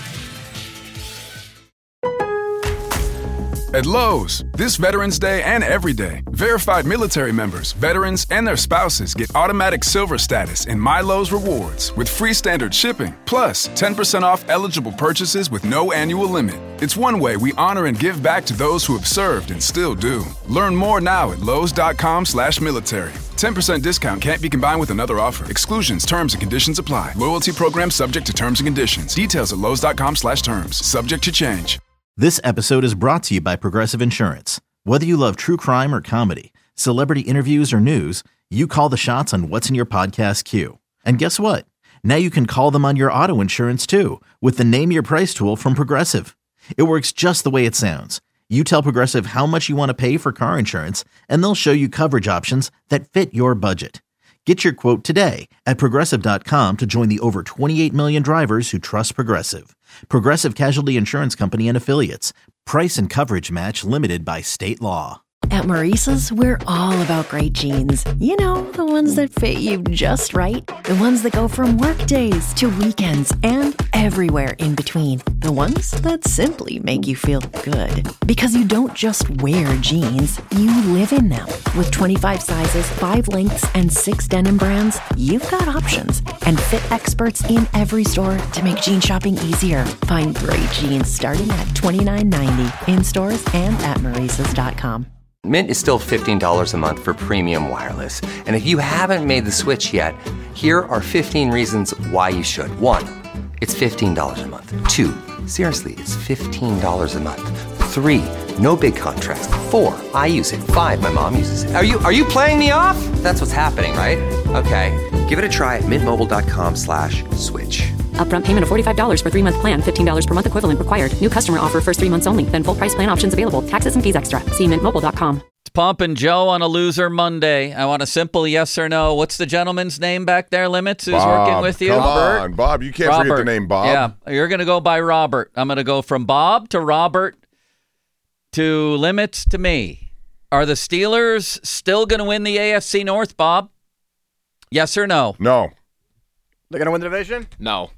At Lowe's, this Veterans Day and every day, verified military members, veterans, and their spouses get automatic silver status in My Lowe's Rewards with free standard shipping, plus ten percent off eligible purchases with no annual limit. It's one way we honor and give back to those who have served and still do. Learn more now at lowes.com slash military. ten percent discount can't be combined with another offer. Exclusions, terms, and conditions apply. Loyalty program subject to terms and conditions. Details at lowes.com slash terms. Subject to change. This episode is brought to you by Progressive Insurance. Whether you love true crime or comedy, celebrity interviews or news, you call the shots on what's in your podcast queue. And guess what? Now you can call them on your auto insurance too with the Name Your Price tool from Progressive. It works just the way it sounds. You tell Progressive how much you want to pay for car insurance, and they'll show you coverage options that fit your budget. Get your quote today at Progressive dot com to join the over twenty-eight million drivers who trust Progressive. Progressive Casualty Insurance Company and Affiliates. Price and coverage match limited by state law. At Maurice's, we're all about great jeans. You know, the ones that fit you just right. The ones that go from work days to weekends and everywhere in between. The ones that simply make you feel good. Because you don't just wear jeans, you live in them. With twenty-five sizes, five lengths, and six denim brands, you've got options. And fit experts in every store to make jean shopping easier. Find great jeans starting at twenty-nine ninety in stores and at Maurice's dot com. Mint is still fifteen dollars a month for premium wireless. And if you haven't made the switch yet, here are fifteen reasons why you should. One, it's fifteen dollars a month. Two, seriously, it's fifteen dollars a month. Three, no big contrast. Four, I use it. Five, my mom uses it. Are you are you playing me off? That's what's happening, right? Okay, give it a try at mintmobile.com slash switch. Upfront payment of forty-five dollars for three-month plan, fifteen dollars per month equivalent required. New customer offer first three months only. Then full price plan options available. Taxes and fees extra. See mint mobile dot com. It's Pomp and Joe on a Loser Monday. I want a simple yes or no. What's the gentleman's name back there, Limits, who's Bob, working with you? Come Robert? on, Bob. You can't Robert. forget the name Bob. Yeah, you're going to go by Robert. I'm going to go from Bob to Robert to Limits to me. Are the Steelers still going to win the A F C North, Bob? Yes or no? No. They're going to win the division? No.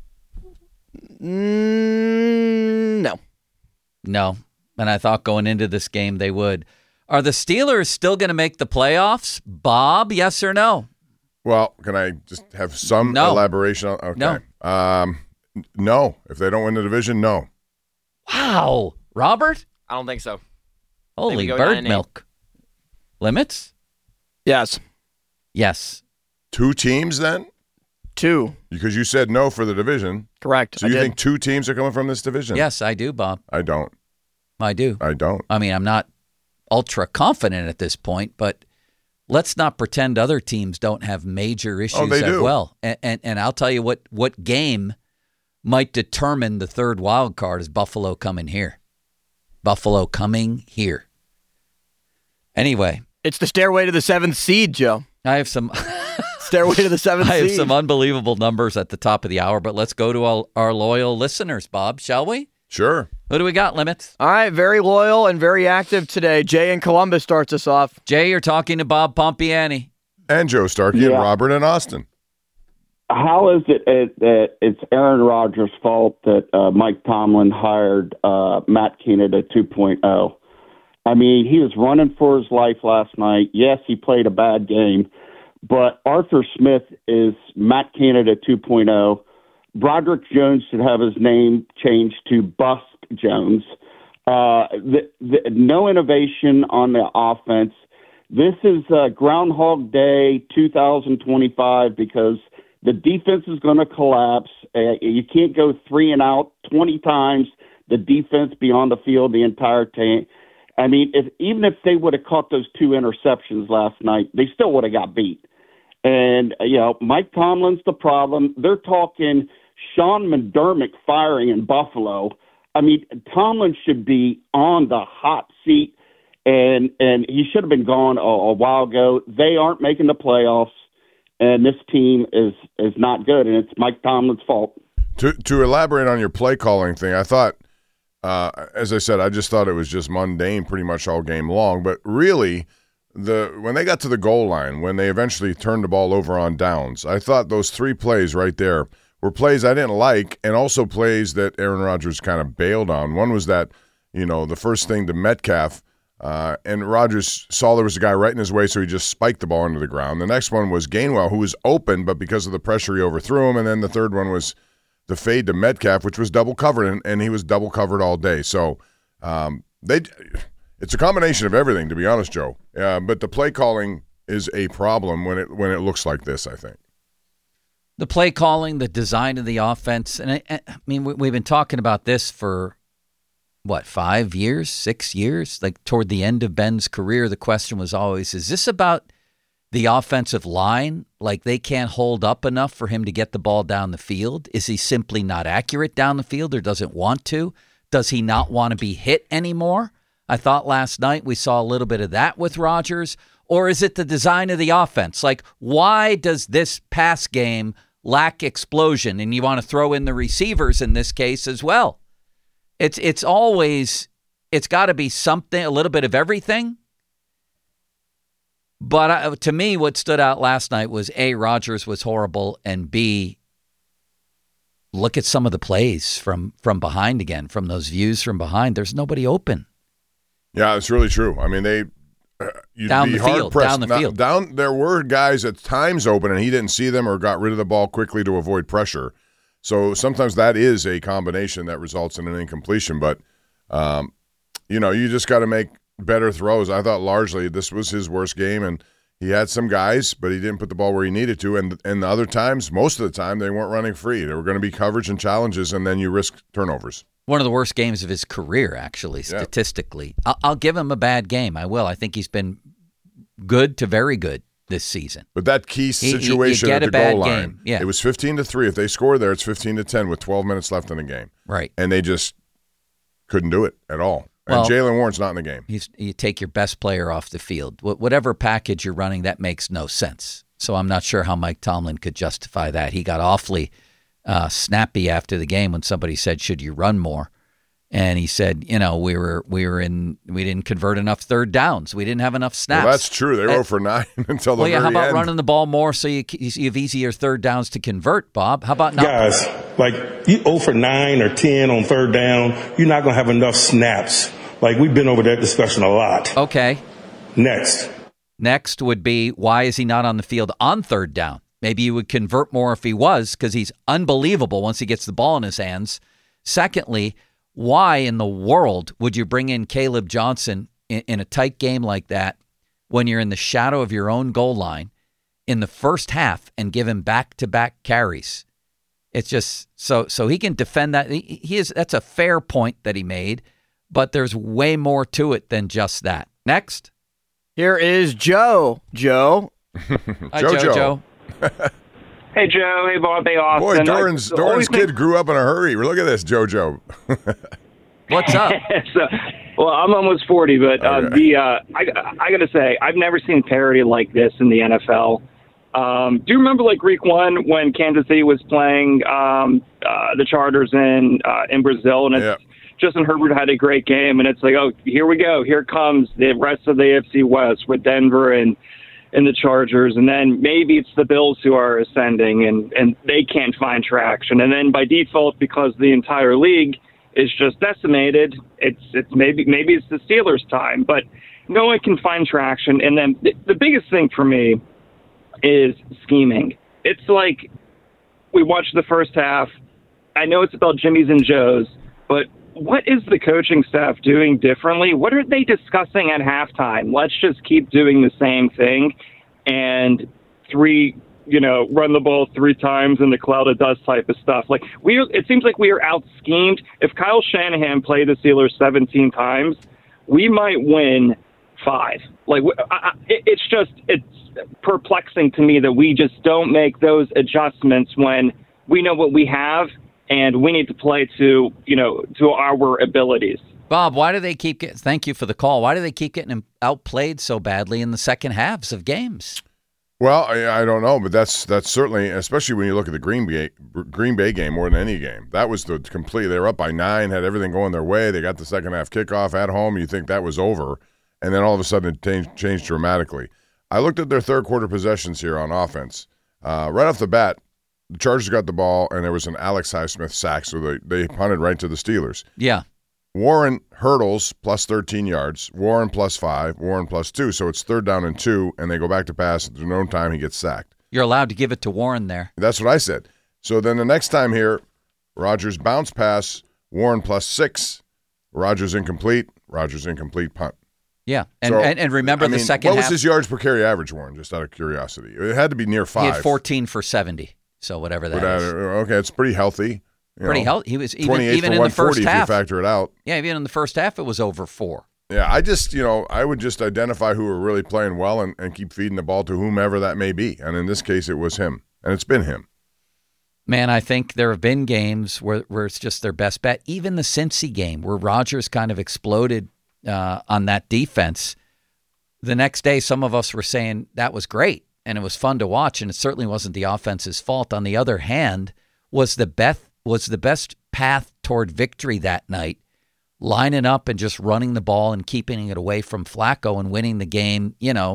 Mm, no. No. And I thought going into this game they would. Are the Steelers still going to make the playoffs? Bob, yes or no? Well, can I just have some No. elaboration? on Okay. No. Um, n- no. If they don't win the division, no. Wow. Robert? I don't think so. Holy Maybe go bird nine and eight. milk. Limits? Yes. Yes. Two teams then? Two. Because you said no for the division. Correct. So I you did. think two teams are coming from this division? Yes, I do, Bob. I don't. I do. I don't. I mean, I'm not ultra confident at this point, but let's not pretend other teams don't have major issues Oh, they as do. well. And, and and I'll tell you what what game might determine the third wild card is Buffalo coming here. Buffalo coming here. Anyway, It's the stairway to the seventh seed, Joe. I have some Stairway to the seventh I have seed. some unbelievable numbers at the top of the hour, but let's go to all our loyal listeners, Bob, shall we? Sure. Who do we got, Limits? All right, very loyal and very active today. Jay in Columbus starts us off. Jay, you're talking to Bob Pompiani. And Joe Starkey Yeah. and Robert in Austin. How is it it- that it's Aaron Rodgers' fault that uh, Mike Tomlin hired uh, Matt Canada two point oh? I mean, he was running for his life last night. Yes, he played a bad game, but Arthur Smith is Matt Canada two point oh. Broderick Jones should have his name changed to Bust Jones. Uh, the, the, no innovation on the offense. This is uh, Groundhog Day two thousand twenty-five because the defense is going to collapse. Uh, you can't go three and out twenty times. The defense be on the field the entire time. I mean, if, even if they would have caught those two interceptions last night, they still would have got beat. And, you know, Mike Tomlin's the problem. They're talking Sean McDermott firing in Buffalo. I mean, Tomlin should be on the hot seat, and and he should have been gone a, a while ago. They aren't making the playoffs, and this team is, is not good, and it's Mike Tomlin's fault. To to elaborate on your play calling thing, I thought, uh, as I said, I just thought it was just mundane pretty much all game long. But really, the when they got to the goal line, when they eventually turned the ball over on downs, I thought those three plays right there were plays I didn't like, and also plays that Aaron Rodgers kind of bailed on. One was that, you know, the first thing to Metcalf, uh, and Rodgers saw there was a guy right in his way, so he just spiked the ball into the ground. The next one was Gainwell, who was open, but because of the pressure, he overthrew him. And then the third one was the fade to Metcalf, which was double covered, and, and he was double covered all day. So um, they, it's a combination of everything, to be honest, Joe. Uh, but the play calling is a problem when it when it looks like this, I think. The play calling, the design of the offense, and I, I mean, we, we've been talking about this for, what, five years, six years? Like toward the end of Ben's career, the question was always, is this about the offensive line? Like they can't hold up enough for him to get the ball down the field? Is he simply not accurate down the field or doesn't want to? Does he not want to be hit anymore? I thought last night we saw a little bit of that with Rodgers. Or is it the design of the offense? Like, why does this pass game lack explosion? And you want to throw in the receivers in this case as well. It's it's always, it's got to be something, a little bit of everything. But uh, to me, what stood out last night was A, Rodgers was horrible, and B, look at some of the plays from, from behind again, from those views from behind. There's nobody open. Yeah, it's really true. I mean, they uh, you'd down be the hard field, pressed. down the Not, field. Down, there were guys at times open, and he didn't see them or got rid of the ball quickly to avoid pressure. So sometimes that is a combination that results in an incompletion. But, um, you know, you just got to make better throws. I thought largely this was his worst game, and he had some guys, but he didn't put the ball where he needed to. And and the other times, most of the time, they weren't running free. There were going to be coverage and challenges, and then you risk turnovers. One of the worst games of his career, actually, statistically. Yeah. I'll, I'll give him a bad game. I will. I think he's been good to very good this season. But that key situation he, he, at the goal line, game. Yeah. It was fifteen to three. If they score there, it's fifteen to ten with twelve minutes left in the game. Right. And they just couldn't do it at all. And well, Jaylen Warren's not in the game. He's, you take your best player off the field. Whatever package you're running, that makes no sense. So I'm not sure how Mike Tomlin could justify that. He got awfully uh, snappy after the game when somebody said, should you run more? And he said, you know, we were we were in we didn't convert enough third downs. We didn't have enough snaps. Well, that's true. They were uh, for nine until the well, yeah, very how about end. running the ball more so you, you have easier third downs to convert, Bob? How about not? Guys, like you zero for nine or ten on third down, you're not going to have enough snaps. Like we've been over that discussion a lot. Okay. Next. Next would be, why is he not on the field on third down? Maybe you would convert more if he was, because he's unbelievable once he gets the ball in his hands. Secondly, why in the world would you bring in Caleb Johnson in, in a tight game like that when you're in the shadow of your own goal line in the first half and give him back-to-back carries? It's just so so he can defend that. He, he is that's a fair point that he made, but there's way more to it than just that. Next. Here is Joe. Joe. Hi, Joe. Joe. Hey, Joe. Hey, Bob. Hey, Austin. Boy, Doran's, Doran's kid been... grew up in a hurry. Look at this, JoJo. What's up? so, well, I'm almost forty, but uh, okay. the uh, I, I got to say, I've never seen parity like this in the N F L. Um, do you remember, like, week one when Kansas City was playing um, uh, the Chargers in uh, in Brazil, and it's yeah. Justin Herbert had a great game, and it's like, oh, here we go. Here comes the rest of the A F C West with Denver and and the Chargers, and then maybe it's the Bills who are ascending, and, and they can't find traction. And then by default, because the entire league is just decimated, it's it's maybe maybe it's the Steelers' time, but no one can find traction. And then th- the biggest thing for me is scheming. It's like we watched the first half. I know it's about Jimmy's and Joe's, but what is the coaching staff doing differently? What are they discussing at halftime? Let's just keep doing the same thing and three, you know, run the ball three times in the cloud of dust type of stuff. Like we, are, it seems like we are out schemed. If Kyle Shanahan played the Steelers seventeen times, we might win five. Like I, it, it's just it's perplexing to me that we just don't make those adjustments when we know what we have. And we need to play to, you know, to our abilities. Bob, why do they keep getting, thank you for the call. Why do they keep getting outplayed so badly in the second halves of games? Well, I, I don't know, but that's that's certainly, especially when you look at the Green Bay, Green Bay game more than any game. That was the complete, they were up by nine, had everything going their way. They got the second half kickoff at home. You think that was over. And then all of a sudden it changed, changed dramatically. I looked at their third quarter possessions here on offense. Uh, right off the bat, the Chargers got the ball, and there was an Alex Highsmith sack, so they, they punted right to the Steelers. Yeah. Warren hurdles plus thirteen yards, Warren plus five, Warren plus two, so it's third down and two, and they go back to pass. There's no time he gets sacked. You're allowed to give it to Warren there. That's what I said. So then the next time here, Rodgers bounce pass, Warren plus six, Rodgers incomplete, Rodgers incomplete punt. Yeah, and so, and, and remember I mean, the second half. What was his yards per carry average, Warren, just out of curiosity? It had to be near five. He had fourteen for seventy. So whatever that but, uh, is. Okay, it's pretty healthy. Pretty know, healthy. He was even, even in the first half. If you factor it out. Yeah, even in the first half, it was over four. Yeah, I just, you know, I would just identify who are really playing well and, and keep feeding the ball to whomever that may be. And in this case, it was him. And it's been him. Man, I think there have been games where, where it's just their best bet. Even the Cincy game where Rodgers kind of exploded uh, on that defense. The next day, some of us were saying that was great. And it was fun to watch, and it certainly wasn't the offense's fault. On the other hand, was the best was the best path toward victory that night, lining up and just running the ball and keeping it away from Flacco and winning the game, you know,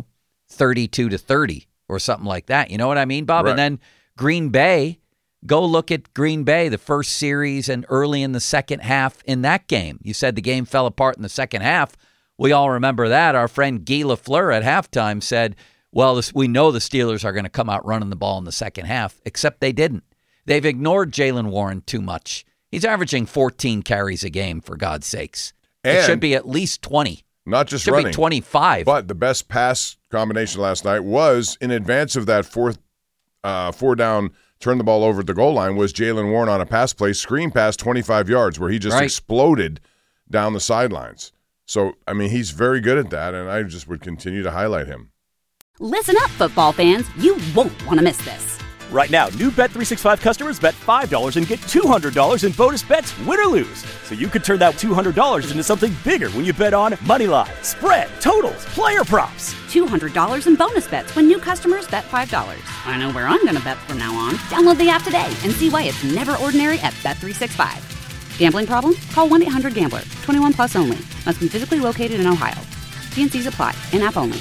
thirty-two to thirty or something like that. You know what I mean, Bob? Right. And then Green Bay, go look at Green Bay, the first series and early in the second half in that game. You said the game fell apart in the second half. We all remember that. Our friend Guy Lafleur at halftime said, well, this, we know the Steelers are going to come out running the ball in the second half, except they didn't. They've ignored Jaylen Warren too much. He's averaging fourteen carries a game, for God's sakes. And it should be at least twenty. Not just should running. be twenty-five. But the best pass combination last night was, in advance of that fourth, uh, four down, turn the ball over at the goal line, was Jaylen Warren on a pass play, screen pass twenty-five yards, where he just right. exploded down the sidelines. So, I mean, he's very good at that, and I just would continue to highlight him. Listen up, football fans. You won't want to miss this. Right now, new Bet three sixty-five customers bet five dollars and get two hundred dollars in bonus bets, win or lose. So you could turn that two hundred dollars into something bigger when you bet on moneyline, spread, totals, player props. two hundred dollars in bonus bets when new customers bet five dollars. I know where I'm going to bet from now on. Download the app today and see why it's never ordinary at Bet three sixty-five. Gambling problem? Call one eight hundred gambler. twenty-one plus only. Must be physically located in Ohio. T N Cs apply. In-app only.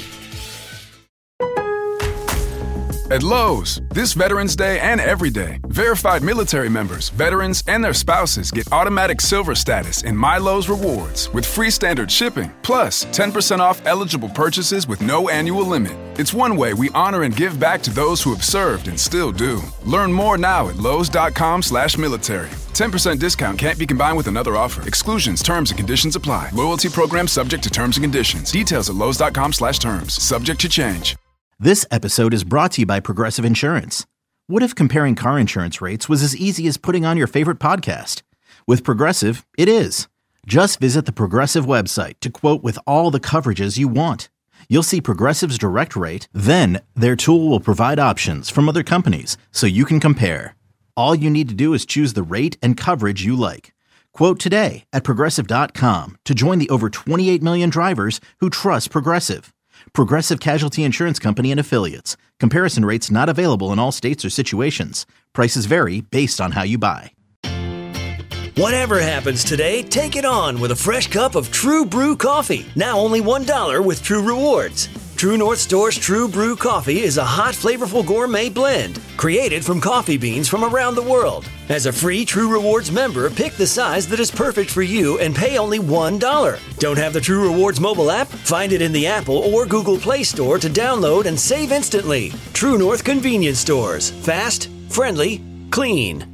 At Lowe's, this Veterans Day and every day, verified military members, veterans, and their spouses get automatic silver status in My Lowe's Rewards with free standard shipping, plus ten percent off eligible purchases with no annual limit. It's one way we honor and give back to those who have served and still do. Learn more now at lowes.com slash military. ten percent discount can't be combined with another offer. Exclusions, terms, and conditions apply. Loyalty program subject to terms and conditions. Details at lowes.com slash terms. Subject to change. This episode is brought to you by Progressive Insurance. What if comparing car insurance rates was as easy as putting on your favorite podcast? With Progressive, it is. Just visit the Progressive website to quote with all the coverages you want. You'll see Progressive's direct rate, then their tool will provide options from other companies so you can compare. All you need to do is choose the rate and coverage you like. Quote today at Progressive dot com to join the over twenty-eight million drivers who trust Progressive. Progressive Casualty Insurance Company and Affiliates. Comparison rates not available in all states or situations. Prices vary based on how you buy. Whatever happens today, take it on with a fresh cup of True Brew coffee. Now only one dollar with True Rewards. True North Store's True Brew coffee is a hot, flavorful gourmet blend created from coffee beans from around the world. As a free True Rewards member, pick the size that is perfect for you and pay only one dollar. Don't have the True Rewards mobile app? Find it in the Apple or Google Play Store to download and save instantly. True North Convenience Stores. Fast, friendly, clean.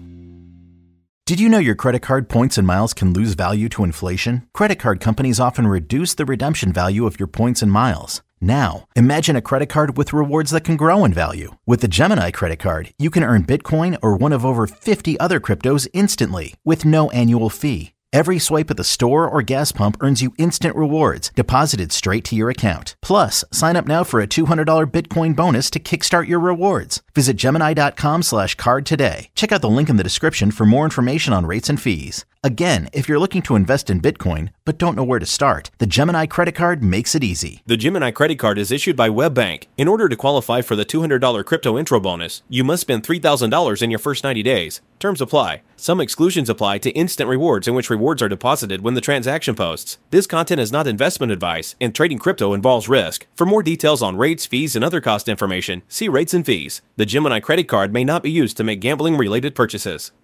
Did you know your credit card points and miles can lose value to inflation? Credit card companies often reduce the redemption value of your points and miles. Now, imagine a credit card with rewards that can grow in value. With the Gemini credit card, you can earn Bitcoin or one of over fifty other cryptos instantly with no annual fee. Every swipe at the store or gas pump earns you instant rewards deposited straight to your account. Plus, sign up now for a two hundred dollars Bitcoin bonus to kickstart your rewards. Visit Gemini.com slash card today. Check out the link in the description for more information on rates and fees. Again, if you're looking to invest in Bitcoin but don't know where to start, the Gemini credit card makes it easy. The Gemini credit card is issued by WebBank. In order to qualify for the two hundred dollars crypto intro bonus, you must spend three thousand dollars in your first ninety days. Terms apply. Some exclusions apply to instant rewards, in which rewards are deposited when the transaction posts. This content is not investment advice, and trading crypto involves risk. For more details on rates, fees, and other cost information, see rates and fees. The Gemini credit card may not be used to make gambling-related purchases.